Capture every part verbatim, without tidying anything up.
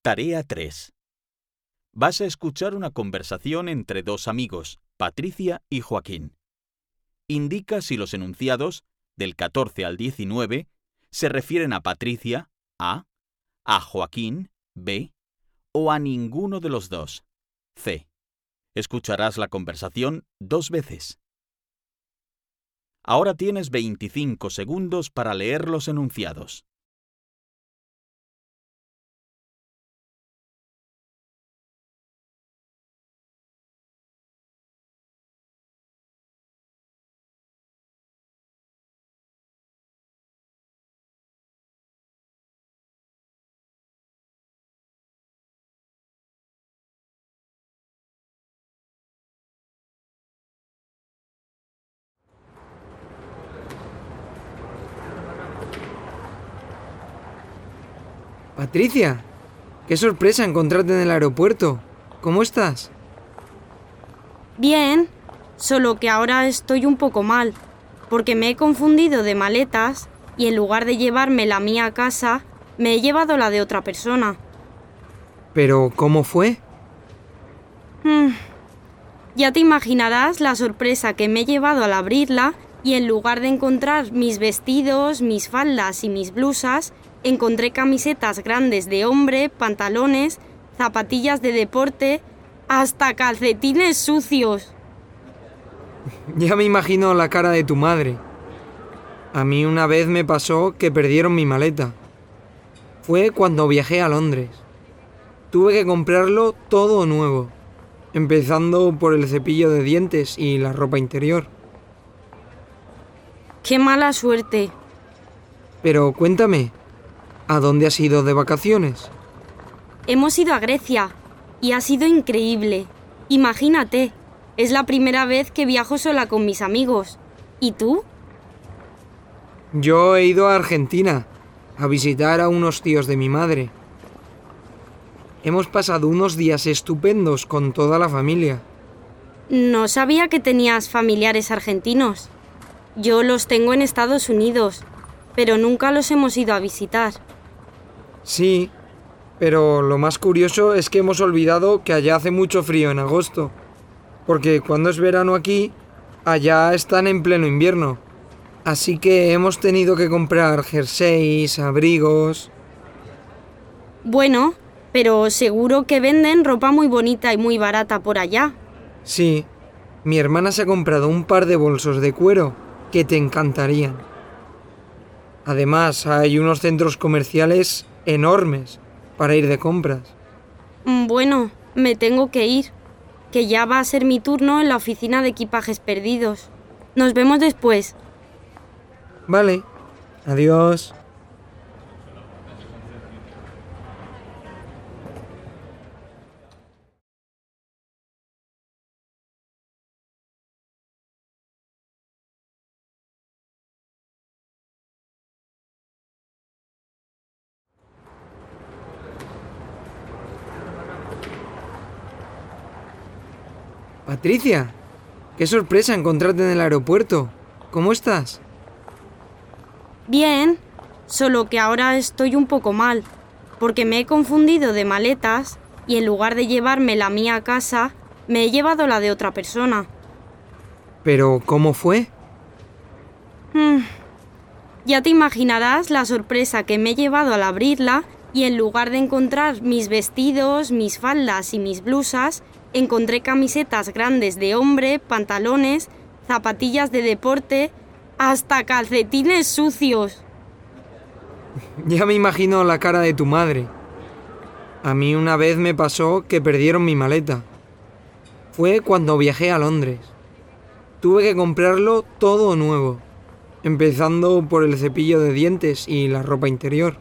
Tarea tres. Vas a escuchar una conversación entre dos amigos, Patricia y Joaquín. Indica si los enunciados, del catorce al diecinueve, se refieren a Patricia, A, a Joaquín, B, o a ninguno de los dos, C. Escucharás la conversación dos veces. Ahora tienes veinticinco segundos para leer los enunciados. Patricia, qué sorpresa encontrarte en el aeropuerto. ¿Cómo estás? Bien, solo que ahora estoy un poco mal, porque me he confundido de maletas y en lugar de llevarme la mía a casa, me he llevado la de otra persona. ¿Pero cómo fue? Hmm. Ya te imaginarás la sorpresa que me he llevado al abrirla y en lugar de encontrar mis vestidos, mis faldas y mis blusas, encontré camisetas grandes de hombre, pantalones, zapatillas de deporte, hasta calcetines sucios. Ya me imagino la cara de tu madre. A mí una vez me pasó que perdieron mi maleta. Fue cuando viajé a Londres. Tuve que comprarlo todo nuevo, empezando por el cepillo de dientes y la ropa interior. ¡Qué mala suerte! Pero cuéntame, ¿a dónde has ido de vacaciones? Hemos ido a Grecia y ha sido increíble. Imagínate, es la primera vez que viajo sola con mis amigos. ¿Y tú? Yo he ido a Argentina a visitar a unos tíos de mi madre. Hemos pasado unos días estupendos con toda la familia. No sabía que tenías familiares argentinos. Yo los tengo en Estados Unidos, pero nunca los hemos ido a visitar. Sí, pero lo más curioso es que hemos olvidado que allá hace mucho frío en agosto, porque cuando es verano aquí, allá están en pleno invierno. Así que hemos tenido que comprar jerseys, abrigos... Bueno, pero seguro que venden ropa muy bonita y muy barata por allá. Sí, mi hermana se ha comprado un par de bolsos de cuero que te encantarían. Además, hay unos centros comerciales enormes para ir de compras. Bueno, me tengo que ir, que ya va a ser mi turno en la oficina de equipajes perdidos. Nos vemos después. Vale, adiós. Patricia, qué sorpresa encontrarte en el aeropuerto. ¿Cómo estás? Bien, solo que ahora estoy un poco mal, porque me he confundido de maletas y en lugar de llevarme la mía a casa, me he llevado la de otra persona. ¿Pero cómo fue? Hmm. Ya te imaginarás la sorpresa que me he llevado al abrirla y en lugar de encontrar mis vestidos, mis faldas y mis blusas, encontré camisetas grandes de hombre, pantalones, zapatillas de deporte, hasta calcetines sucios. Ya me imagino la cara de tu madre. A mí una vez me pasó que perdieron mi maleta. Fue cuando viajé a Londres. Tuve que comprarlo todo nuevo, empezando por el cepillo de dientes y la ropa interior.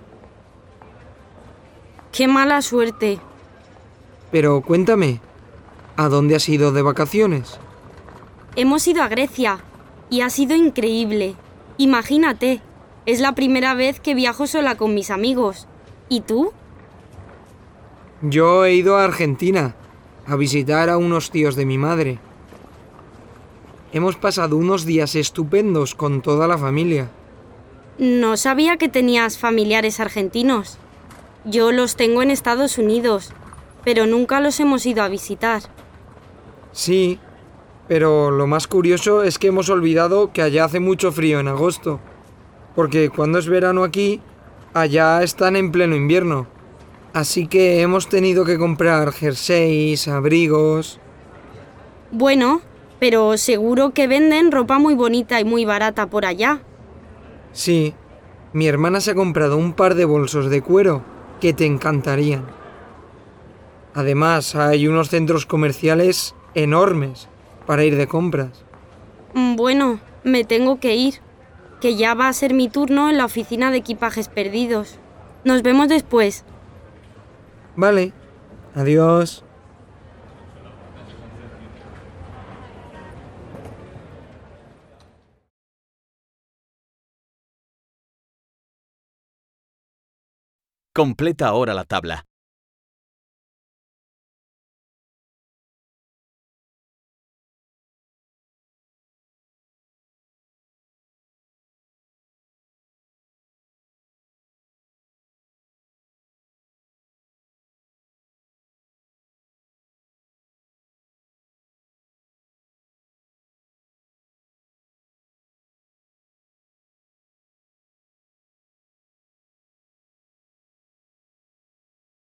¡Qué mala suerte! Pero cuéntame, ¿a dónde has ido de vacaciones? Hemos ido a Grecia y ha sido increíble. Imagínate, es la primera vez que viajo sola con mis amigos. ¿Y tú? Yo he ido a Argentina a visitar a unos tíos de mi madre. Hemos pasado unos días estupendos con toda la familia. No sabía que tenías familiares argentinos. Yo los tengo en Estados Unidos, pero nunca los hemos ido a visitar. Sí, pero lo más curioso es que hemos olvidado que allá hace mucho frío en agosto, porque cuando es verano aquí, allá están en pleno invierno. Así que hemos tenido que comprar jerseys, abrigos... Bueno, pero seguro que venden ropa muy bonita y muy barata por allá. Sí, mi hermana se ha comprado un par de bolsos de cuero que te encantarían. Además, hay unos centros comerciales enormes para ir de compras. Bueno, me tengo que ir, que ya va a ser mi turno en la oficina de equipajes perdidos. Nos vemos después. Vale, adiós. Completa ahora la tabla.